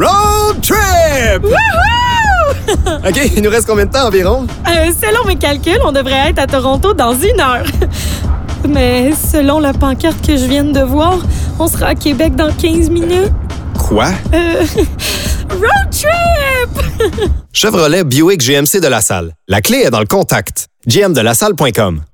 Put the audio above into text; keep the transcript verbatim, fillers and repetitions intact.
Road trip! Wouhou! OK, il nous reste combien de temps environ? Euh, selon mes calculs, on devrait être à Toronto dans une heure. Mais selon la pancarte que je viens de voir, on sera à Québec dans quinze minutes. Quoi? Euh... Road trip! Chevrolet Buick G M C de LaSalle. La clé est dans le contact. G M de la salle point com